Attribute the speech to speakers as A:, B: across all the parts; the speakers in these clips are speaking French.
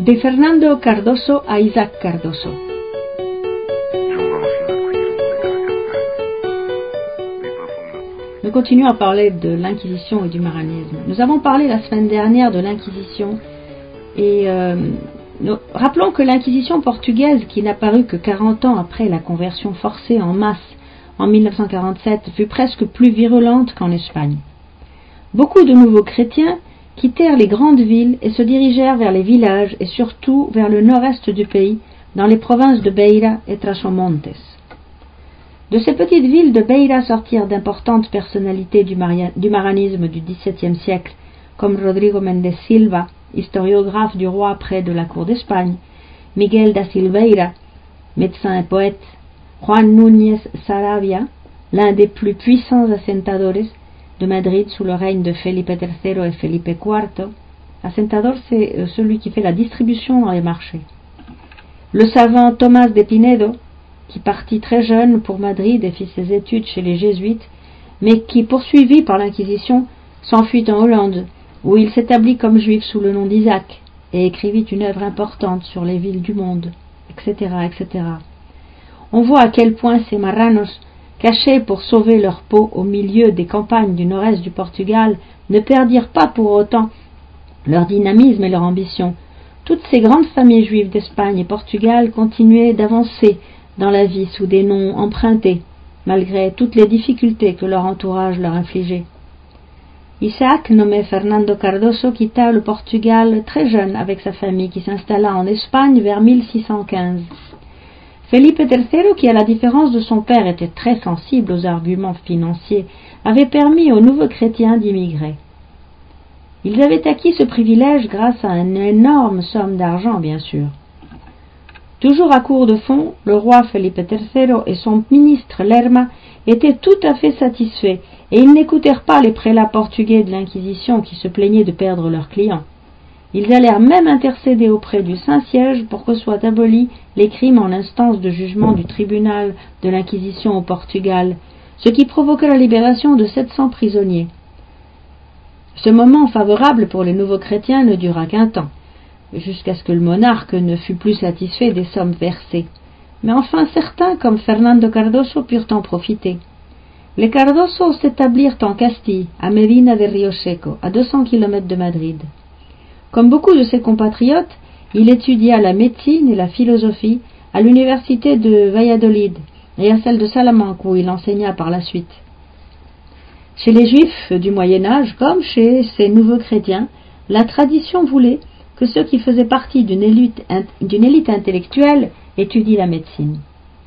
A: De Fernando Cardoso a Isaac Cardoso. Nous continuons à parler de l'Inquisition et du maranisme. Nous avons parlé la semaine dernière de l'Inquisition et rappelons que l'Inquisition portugaise, qui n'apparut que 40 ans après la conversion forcée en masse en 1947, fut presque plus virulente qu'en Espagne. Beaucoup de nouveaux chrétiens quittèrent les grandes villes et se dirigèrent vers les villages et surtout vers le nord-est du pays, dans les provinces de Beira et Trás-os-Montes. De ces petites villes de Beira sortirent d'importantes personnalités du maranisme du XVIIe siècle, comme Rodrigo Mendes Silva, historiographe du roi près de la cour d'Espagne, Miguel da Silveira, médecin et poète, Juan Núñez Saravia, l'un des plus puissants asentadores de Madrid sous le règne de Felipe III et Felipe IV. Asentador, c'est celui qui fait la distribution dans les marchés. Le savant Tomás de Pinedo, qui partit très jeune pour Madrid et fit ses études chez les jésuites, mais qui, poursuivi par l'Inquisition, s'enfuit en Hollande, où il s'établit comme juif sous le nom d'Isaac, et écrivit une œuvre importante sur les villes du monde, etc., etc. On voit à quel point ces marranos, cachés pour sauver leur peau au milieu des campagnes du nord-est du Portugal, ne perdirent pas pour autant leur dynamisme et leur ambition. Toutes ces grandes familles juives d'Espagne et Portugal continuaient d'avancer dans la vie sous des noms empruntés, malgré toutes les difficultés que leur entourage leur infligeait. Isaac, nommé Fernando Cardoso, quitta le Portugal très jeune avec sa famille qui s'installa en Espagne vers 1615. Felipe III, qui à la différence de son père était très sensible aux arguments financiers, avait permis aux nouveaux chrétiens d'immigrer. Ils avaient acquis ce privilège grâce à une énorme somme d'argent, bien sûr. Toujours à court de fonds, le roi Felipe III et son ministre Lerma étaient tout à fait satisfaits et ils n'écoutèrent pas les prélats portugais de l'Inquisition qui se plaignaient de perdre leurs clients. Ils allèrent même intercéder auprès du Saint-Siège pour que soient abolis les crimes en instance de jugement du tribunal de l'Inquisition au Portugal, ce qui provoqua la libération de 700 prisonniers. Ce moment favorable pour les nouveaux chrétiens ne dura qu'un temps, jusqu'à ce que le monarque ne fût plus satisfait des sommes versées. Mais enfin certains, comme Fernando Cardoso, purent en profiter. Les Cardoso s'établirent en Castille, à Medina de Rioseco, à 200 km de Madrid. Comme beaucoup de ses compatriotes, il étudia la médecine et la philosophie à l'université de Valladolid et à celle de Salamanque où il enseigna par la suite. Chez les Juifs du Moyen-Âge, comme chez ces nouveaux chrétiens, la tradition voulait que ceux qui faisaient partie d'une élite intellectuelle étudient la médecine.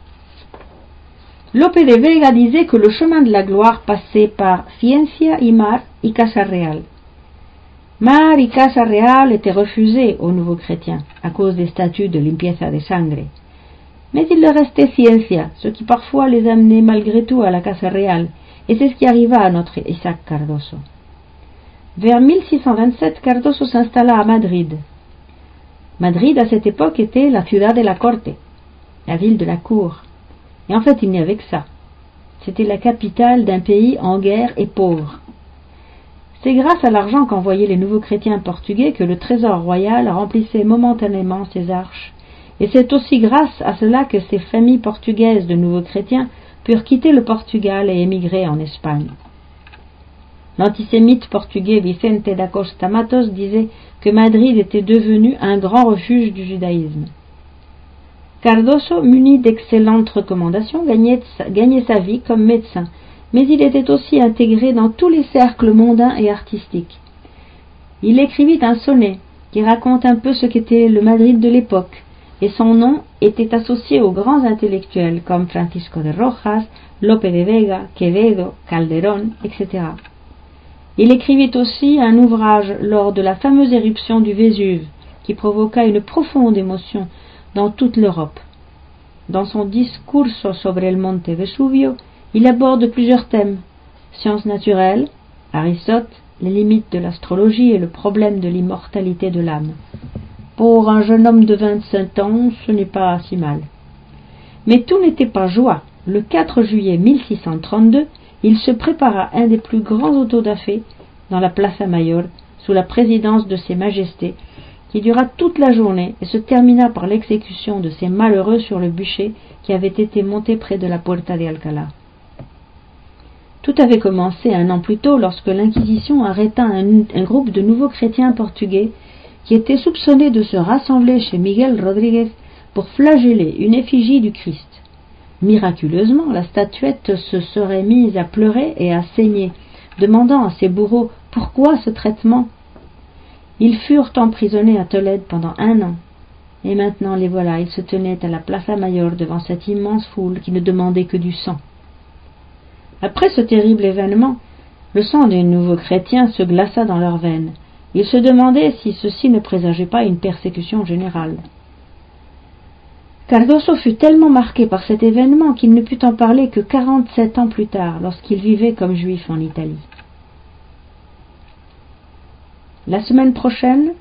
A: Lope de Vega disait que le chemin de la gloire passait par Ciencia y Mar y Casa Real. Mar y Casa Real étaient refusés aux nouveaux chrétiens à cause des statuts de limpieza de sangre. Mais il leur restait Ciencia, ce qui parfois les amenait malgré tout à la Casa Real, et c'est ce qui arriva à notre Isaac Cardoso. Vers 1627, Cardoso s'installa à Madrid. Madrid, à cette époque, était la ciudad de la corte, la ville de la cour. Et en fait, il n'y avait que ça. C'était la capitale d'un pays en guerre et pauvre. C'est grâce à l'argent qu'envoyaient les nouveaux chrétiens portugais que le trésor royal remplissait momentanément ses arches. Et c'est aussi grâce à cela que ces familles portugaises de nouveaux chrétiens purent quitter le Portugal et émigrer en Espagne. L'antisémite portugais Vicente da Costa Matos disait que Madrid était devenu un grand refuge du judaïsme. Cardoso, muni d'excellentes recommandations, gagnait sa vie comme médecin, mais il était aussi intégré dans tous les cercles mondains et artistiques. Il écrivit un sonnet qui raconte un peu ce qu'était le Madrid de l'époque, et son nom était associé aux grands intellectuels comme Francisco de Rojas, Lope de Vega, Quevedo, Calderón, etc. Il écrivit aussi un ouvrage lors de la fameuse éruption du Vésuve, qui provoqua une profonde émotion dans toute l'Europe. Dans son Discurso sobre el Monte Vesubio, il aborde plusieurs thèmes: sciences naturelles, Aristote, les limites de l'astrologie et le problème de l'immortalité de l'âme. Pour un jeune homme de 25 ans, ce n'est pas si mal. Mais tout n'était pas joie. Le 4 juillet 1632, il se prépara un des plus grands autodafés dans la Plaza Mayor, sous la présidence de ses majestés, qui dura toute la journée et se termina par l'exécution de ces malheureux sur le bûcher qui avait été monté près de la Puerta de Alcalá. Tout avait commencé 1 an plus tôt lorsque l'Inquisition arrêta un groupe de nouveaux chrétiens portugais qui étaient soupçonnés de se rassembler chez Miguel Rodriguez pour flageller une effigie du Christ. Miraculeusement, la statuette se serait mise à pleurer et à saigner, demandant à ses bourreaux « Pourquoi ce traitement ?» Ils furent emprisonnés à Tolède pendant 1 an. Et maintenant, les voilà, ils se tenaient à la Plaza Mayor devant cette immense foule qui ne demandait que du sang. Après ce terrible événement, le sang des nouveaux chrétiens se glaça dans leurs veines. Ils se demandaient si ceci ne présageait pas une persécution générale. Cardoso fut tellement marqué par cet événement qu'il ne put en parler que 47 ans plus tard, lorsqu'il vivait comme juif en Italie. La semaine prochaine,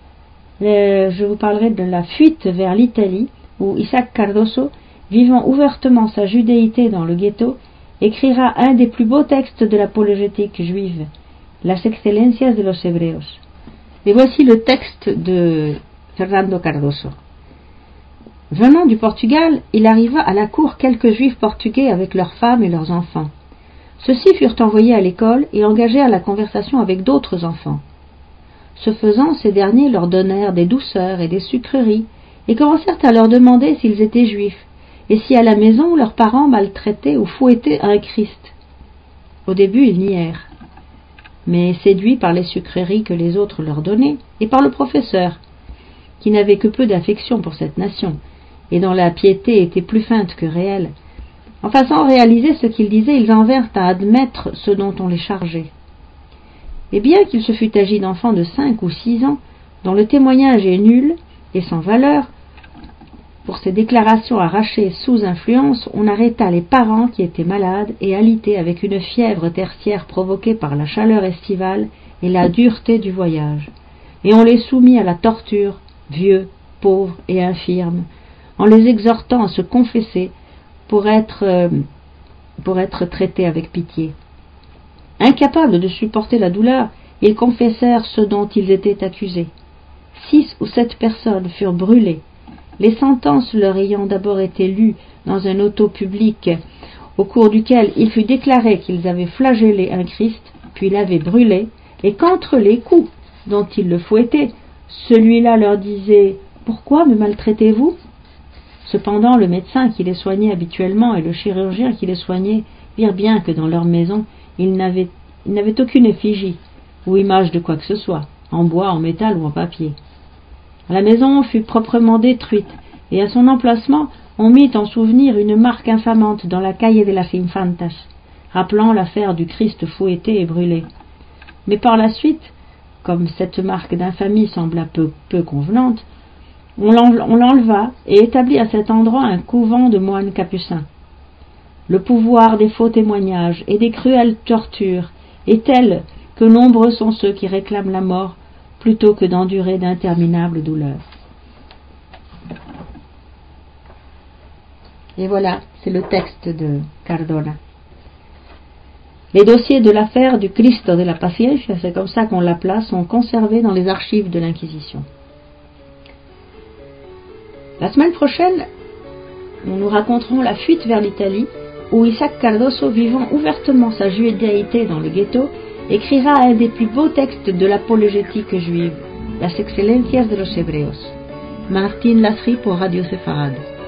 A: je vous parlerai de la fuite vers l'Italie, où Isaac Cardoso, vivant ouvertement sa judéité dans le ghetto, écrira un des plus beaux textes de l'apologétique juive, Las Excelencias de los Hebreos. Et voici le texte de Fernando Cardoso. Venant du Portugal, il arriva à la cour quelques juifs portugais avec leurs femmes et leurs enfants. Ceux-ci furent envoyés à l'école et engagèrent la conversation avec d'autres enfants. Ce faisant, ces derniers leur donnèrent des douceurs et des sucreries et commencèrent à leur demander s'ils étaient juifs et si à la maison leurs parents maltraitaient ou fouettaient un Christ. Au début, ils nièrent, mais séduits par les sucreries que les autres leur donnaient et par le professeur, qui n'avait que peu d'affection pour cette nation et dont la piété était plus feinte que réelle, en faisant réaliser ce qu'ils disaient, ils en vinrent à admettre ce dont on les chargeait. Et bien qu'il se fût agi d'enfants de 5 ou 6 ans, dont le témoignage est nul et sans valeur, pour ces déclarations arrachées sous influence, on arrêta les parents qui étaient malades et alités avec une fièvre tertiaire provoquée par la chaleur estivale et la dureté du voyage, et on les soumit à la torture, vieux, pauvres et infirmes, en les exhortant à se confesser pour être traités avec pitié. Incapables de supporter la douleur, ils confessèrent ce dont ils étaient accusés. 6 ou 7 personnes furent brûlées, les sentences leur ayant d'abord été lues dans un auto public, au cours duquel il fut déclaré qu'ils avaient flagellé un Christ, puis l'avaient brûlé, et qu'entre les coups dont ils le fouettaient, celui-là leur disait « Pourquoi me maltraitez-vous » Cependant, le médecin qui les soignait habituellement et le chirurgien qui les soignait virent bien que dans leur maison, ils n'avaient aucune effigie ou image de quoi que ce soit, en bois, en métal ou en papier. La maison fut proprement détruite, et à son emplacement, on mit en souvenir une marque infamante dans la Calle de las Infantas, rappelant l'affaire du Christ fouetté et brûlé. Mais par la suite, comme cette marque d'infamie sembla peu convenante, on l'enleva et établit à cet endroit un couvent de moines capucins. Le pouvoir des faux témoignages et des cruelles tortures est tel que nombreux sont ceux qui réclament la mort plutôt que d'endurer d'interminables douleurs. Et voilà, c'est le texte de Cardona. Les dossiers de l'affaire du Cristo de la Paciencia, c'est comme ça qu'on l'appela, sont conservés dans les archives de l'Inquisition. La semaine prochaine, nous raconterons la fuite vers l'Italie, où Isaac Cardoso, vivant ouvertement sa judéité dans le ghetto, écrira un des plus beaux textes de l'apologétique juive, Las Excelencias de los Hebreos. Martín Lasri pour Radio Sefarad.